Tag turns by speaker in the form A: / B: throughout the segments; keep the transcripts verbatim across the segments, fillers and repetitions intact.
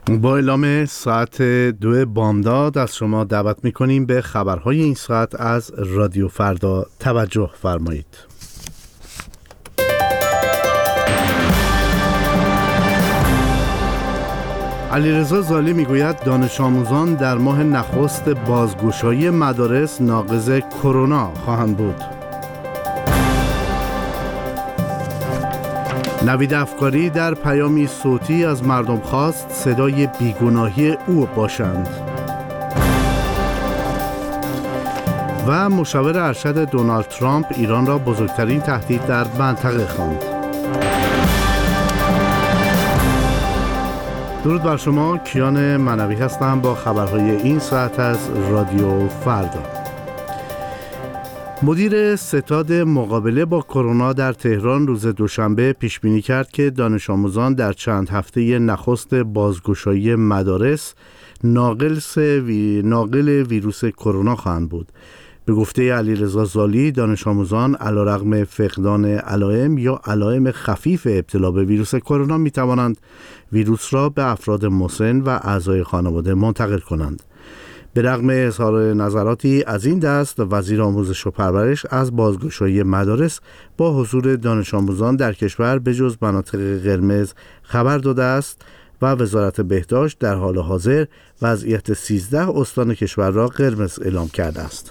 A: با اعلام ساعت دو بامداد از شما دعوت می‌کنیم به خبرهای این ساعت از رادیو فردا توجه فرمایید. علیرضا ظالی میگوید دانش آموزان در ماه نخست بازگشایی مدارس ناقض کرونا خواهند بود. نوید افکاری در پیامی صوتی از مردم خواست صدای بیگناهی او باشند. و مشاور ارشد دونالد ترامپ ایران را بزرگترین تهدید در منطقه خواند. درود بر شما، کیان منوی هستم با خبرهای این ساعت از رادیو فردا. مدیر ستاد مقابله با کرونا در تهران روز دوشنبه پیش بینی کرد که دانش آموزان در چند هفته نخست بازگشایی مدارس ناقل وی... ناقل ویروس کرونا خواهند بود. به گفته علیرضا ظالی، دانش آموزان علیرغم فقدان علائم یا علائم خفیف ابتلا به ویروس کرونا می توانند ویروس را به افراد مسن و اعضای خانواده منتقل کنند. به رغم اظهار نظراتی از این دست، وزیر آموزش و پرورش از بازگشایی مدارس با حضور دانش آموزان در کشور به جز مناطق قرمز خبر داده است و وزارت بهداشت در حال حاضر وضعیت سیزده استان کشور را قرمز اعلام کرده است.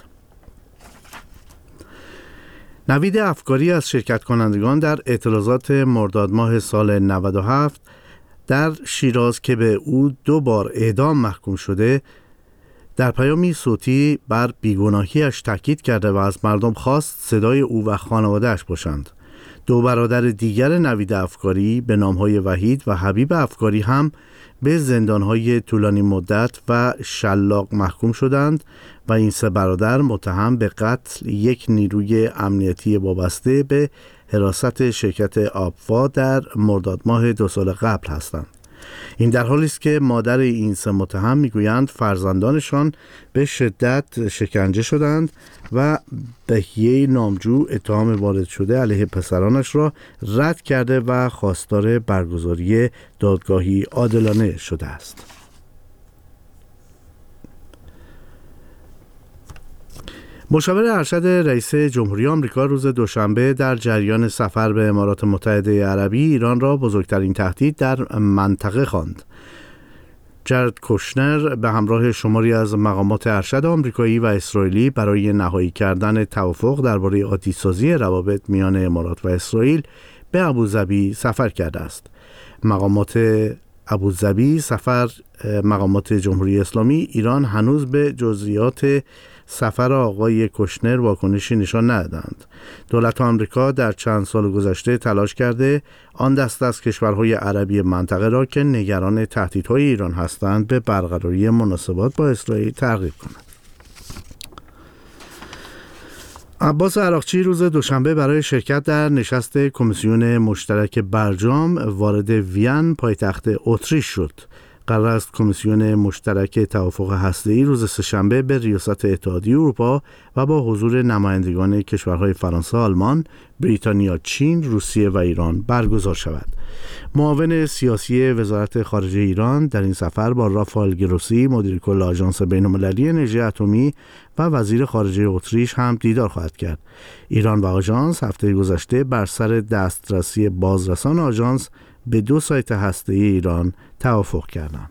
A: نوید افکاری از شرکت کنندگان در اعتراضات مرداد ماه سال نود و هفت در شیراز که به او دو بار اعدام محکوم شده، در پیامی صوتی بر بیگناهیش تاکید کرده و از مردم خواست صدای او و خانواده‌اش باشند. دو برادر دیگر نوید افکاری به نامهای وحید و حبیب افکاری هم به زندانهای طولانی مدت و شلاق محکوم شدند و این سه برادر متهم به قتل یک نیروی امنیتی وابسته به حراست شرکت آبوا در مرداد ماه دو سال قبل هستند. این در حالی است که مادر این سه متهم میگویند فرزندانشان به شدت شکنجه شدند و بهیه نامجو اتهام وارد شده علیه پسرانش را رد کرده و خواستار برگزاری دادگاهی عادلانه شده است. مشاور ارشد رئیس جمهوری آمریکا روز دوشنبه در جریان سفر به امارات متحده عربی ایران را بزرگترین تهدید در منطقه خواند. جارد کوشنر به همراه شماری از مقامات ارشد آمریکایی و اسرائیلی برای نهایی کردن توافق درباره عادی‌سازی روابط میان امارات و اسرائیل به ابوظبی سفر کرده است. مقامات ابوظبی سفر مقامات جمهوری اسلامی ایران هنوز به جزئیات سفر آقای کوشنر واکنشی نشان ندادند. دولت آمریکا در چند سال گذشته تلاش کرده آن دست از کشورهای عربی منطقه را که نگران تهدیدهای ایران هستند به برقراری مناسبات با اسرائیل ترغیب کند. عباس عراقچی روز دوشنبه برای شرکت در نشست کمیسیون مشترک برجام وارد وین پایتخت اتریش شد. قرار است کمیسیون مشترک توافق هسته‌ای روز سه‌شنبه به ریاست اتحادیه اروپا و با حضور نمایندگان کشورهای فرانسه، آلمان، بریتانیا، چین، روسیه و ایران برگزار شود. معاون سیاسی وزارت خارجه ایران در این سفر با رافائل گروسی، مدیر کل آژانس بین‌المللی انرژی اتمی و وزیر خارجه اتریش هم دیدار خواهد کرد. ایران و آژانس هفته گذشته بر سر دسترسی بازرسان آژانس به دو سایت هسته‌ای ایران توافق کردند.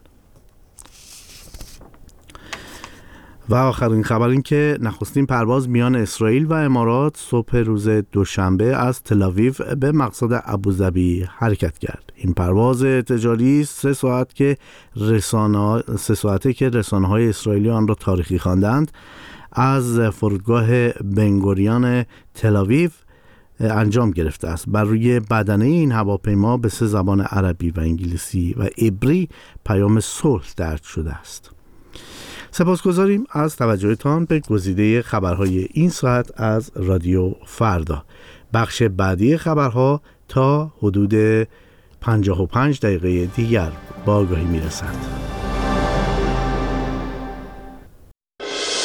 A: و آخرین خبر این که نخستین پرواز میان اسرائیل و امارات صبح روز دوشنبه از تل‌آویو به مقصد ابوظبی حرکت کرد. این پرواز تجاری سه ساعت که رسانه سه ساعته که رسانه‌های اسرائیلی آن را تاریخی خواندند، از فرودگاه بنگوریون تل‌آویو انجام گرفته است. بر روی بدنه این هواپیما به سه زبان عربی و انگلیسی و عبری پیام صلح درج شده است. سپاسگزاریم از توجهتان به گزیده خبرهای این ساعت از رادیو فردا. بخش بعدی خبرها تا حدود پنجاه و پنج دقیقه دیگر با آگاهی میرسد.